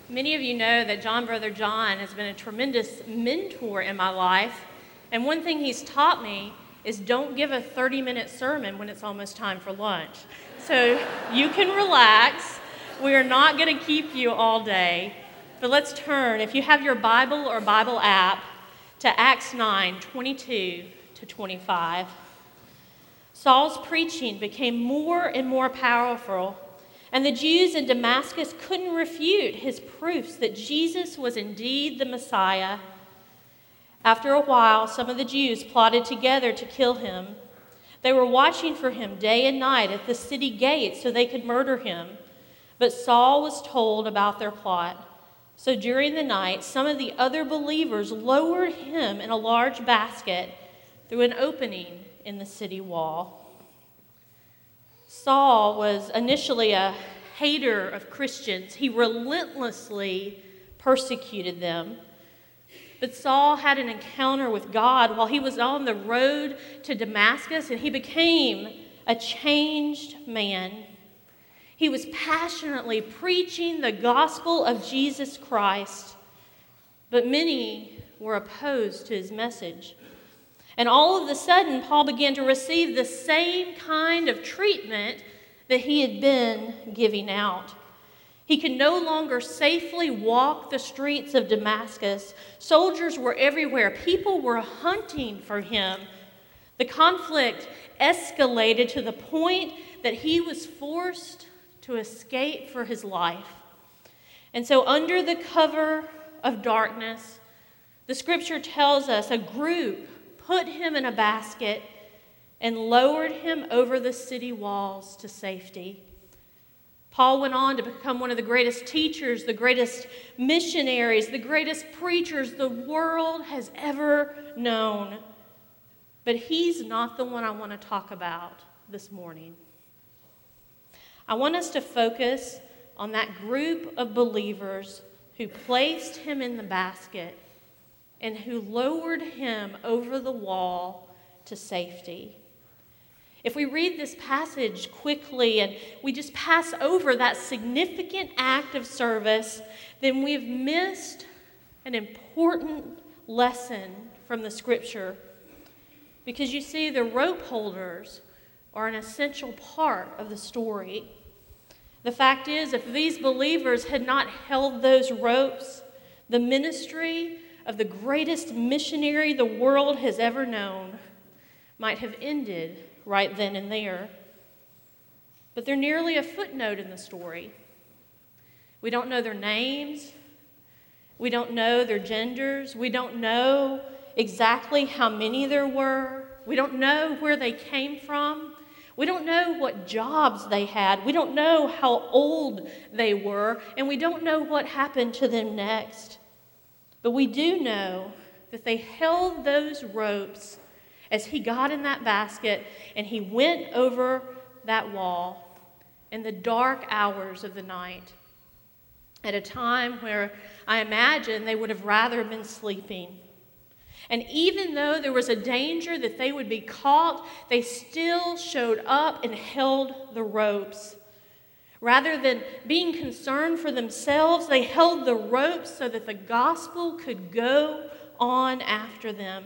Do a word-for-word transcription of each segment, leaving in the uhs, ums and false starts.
Many of you know that John Brother John has been a tremendous mentor in my life. And one thing he's taught me is don't give a thirty-minute sermon when it's almost time for lunch. So you can relax. We are not going to keep you all day. But let's turn, if you have your Bible or Bible app, to Acts nine, twenty-two to twenty-five. Saul's preaching became more and more powerful, and the Jews in Damascus couldn't refute his proofs that Jesus was indeed the Messiah. After a while, some of the Jews plotted together to kill him. They were watching for him day and night at the city gate so they could murder him. But Saul was told about their plot. So during the night, some of the other believers lowered him in a large basket through an opening in the city wall. Saul was initially a hater of Christians. He relentlessly persecuted them. But Saul had an encounter with God while he was on the road to Damascus, and he became a changed man. He was passionately preaching the gospel of Jesus Christ, but many were opposed to his message. And all of a sudden, Paul began to receive the same kind of treatment that he had been giving out. He could no longer safely walk the streets of Damascus. Soldiers were everywhere. People were hunting for him. The conflict escalated to the point that he was forced to escape for his life. And so under the cover of darkness, the scripture tells us a group put him in a basket and lowered him over the city walls to safety. Paul went on to become one of the greatest teachers, the greatest missionaries, the greatest preachers the world has ever known. But he's not the one I want to talk about this morning. I want us to focus on that group of believers who placed him in the basket and who lowered him over the wall to safety. If we read this passage quickly and we just pass over that significant act of service, then we've missed an important lesson from the scripture. Because you see, the rope holders are an essential part of the story. The fact is, if these believers had not held those ropes, the ministry of the greatest missionary the world has ever known might have ended right then and there. But they're nearly a footnote in the story. We don't know their names. We don't know their genders. We don't know exactly how many there were. We don't know where they came from. We don't know what jobs they had. We don't know how old they were. And we don't know what happened to them next. But we do know that they held those ropes as he got in that basket and he went over that wall in the dark hours of the night, at a time where I imagine they would have rather been sleeping. And even though there was a danger that they would be caught, they still showed up and held the ropes. Rather than being concerned for themselves, they held the ropes so that the gospel could go on after them.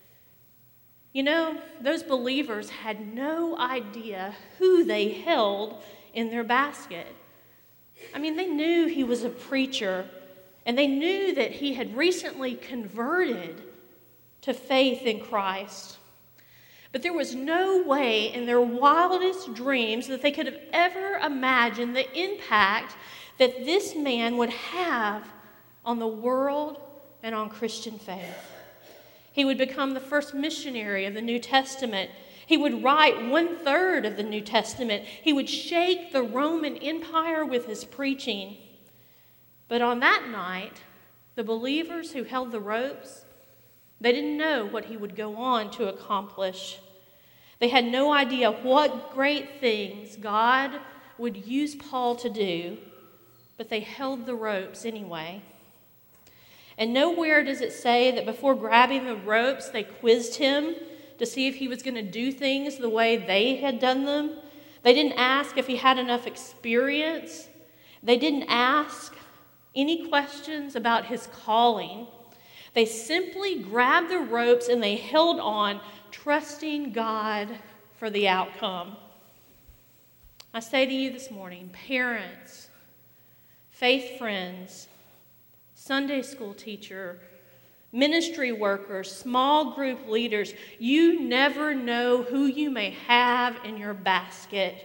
You know, those believers had no idea who they held in their basket. I mean, they knew he was a preacher, and they knew that he had recently converted to faith in Christ. But there was no way in their wildest dreams that they could have ever imagined the impact that this man would have on the world and on Christian faith. He would become the first missionary of the New Testament. He would write one third of the New Testament. He would shake the Roman Empire with his preaching. But on that night, the believers who held the ropes, they didn't know what he would go on to accomplish. They had no idea what great things God would use Paul to do, but they held the ropes anyway. And nowhere does it say that before grabbing the ropes, they quizzed him to see if he was going to do things the way they had done them. They didn't ask if he had enough experience. They didn't ask any questions about his calling. They simply grabbed the ropes and they held on, trusting God for the outcome. I say to you this morning, parents, faith friends, Sunday school teacher, ministry workers, small group leaders, you never know who you may have in your basket.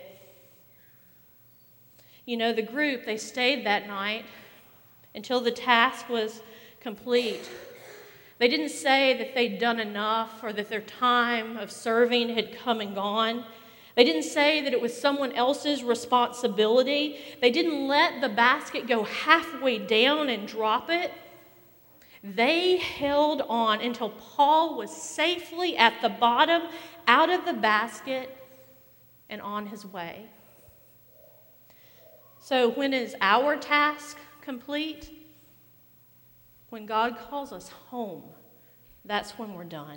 You know, the group, they stayed that night until the task was complete. They didn't say that they'd done enough or that their time of serving had come and gone. They didn't say that it was someone else's responsibility. They didn't let the basket go halfway down and drop it. They held on until Paul was safely at the bottom, out of the basket, and on his way. So when is our task complete? When God calls us home, that's when we're done.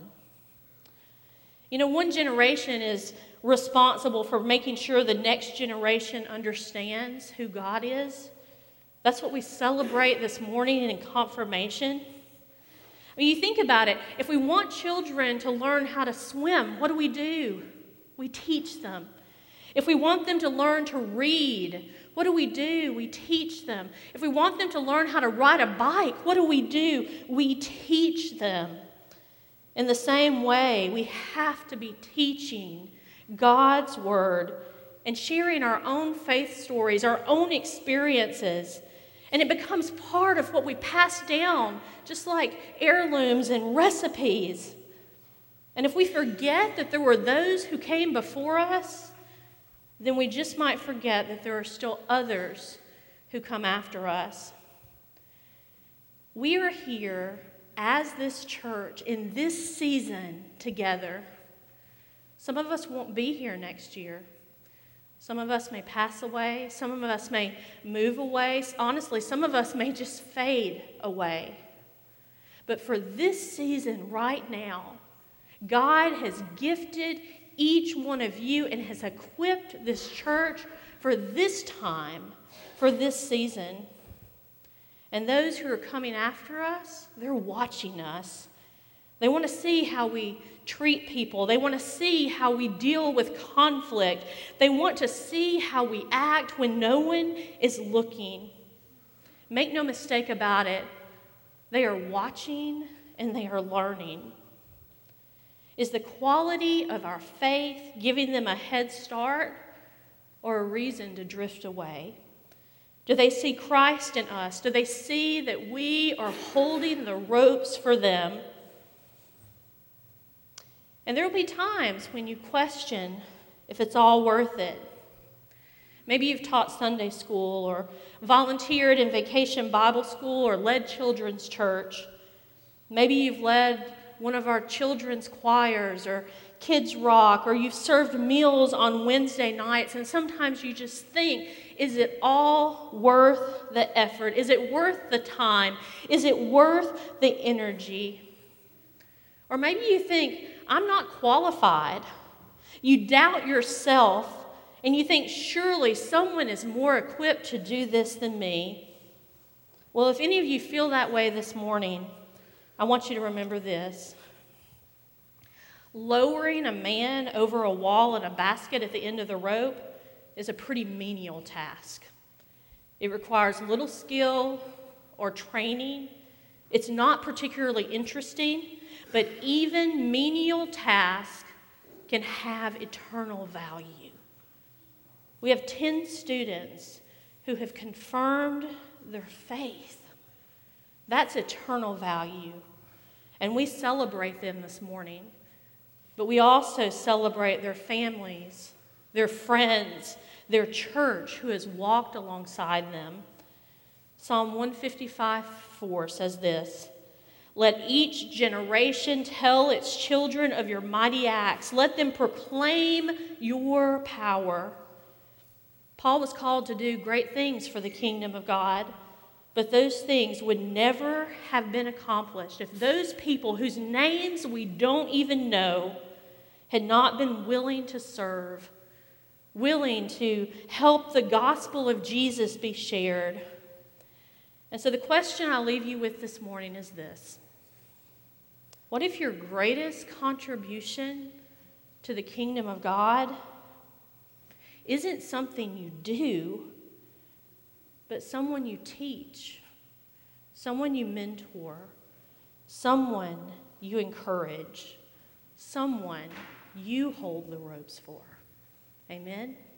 You know, one generation is responsible for making sure the next generation understands who God is. That's what we celebrate this morning in confirmation. I mean, you think about it. If we want children to learn how to swim, what do we do? We teach them. If we want them to learn to read, what do we do? We teach them. If we want them to learn how to ride a bike, what do we do? We teach them. In the same way, we have to be teaching God's Word and sharing our own faith stories, our own experiences. And it becomes part of what we pass down, just like heirlooms and recipes. And if we forget that there were those who came before us, then we just might forget that there are still others who come after us. We are here as this church in this season together. Some of us won't be here next year. Some of us may pass away. Some of us may move away. Honestly, some of us may just fade away. But for this season right now, God has gifted each one of you and has equipped this church for this time, for this season. And those who are coming after us, they're watching us. They want to see how we treat people. They want to see how we deal with conflict. They want to see how we act when no one is looking. Make no mistake about it. They are watching and they are learning. Is the quality of our faith giving them a head start or a reason to drift away? Do they see Christ in us? Do they see that we are holding the ropes for them? And there will be times when you question if it's all worth it. Maybe you've taught Sunday school or volunteered in Vacation Bible School or led children's church. Maybe you've led one of our children's choirs or Kids Rock, or you've served meals on Wednesday nights, and sometimes you just think, is it all worth the effort? Is it worth the time? Is it worth the energy? Or maybe you think, I'm not qualified. You doubt yourself, and you think, surely someone is more equipped to do this than me. Well, if any of you feel that way this morning, I want you to remember this. Lowering a man over a wall in a basket at the end of the rope is a pretty menial task. It requires little skill or training. It's not particularly interesting, but even menial tasks can have eternal value. We have ten students who have confirmed their faith. That's eternal value. And we celebrate them this morning. But we also celebrate their families, their friends, their church who has walked alongside them. Psalm one fifty-five four says this, "Let each generation tell its children of your mighty acts. Let them proclaim your power." Paul was called to do great things for the kingdom of God. But those things would never have been accomplished if those people whose names we don't even know had not been willing to serve, willing to help the gospel of Jesus be shared. And so the question I'll leave you with this morning is this. What if your greatest contribution to the kingdom of God isn't something you do, but someone you teach, someone you mentor, someone you encourage, someone you hold the ropes for? Amen?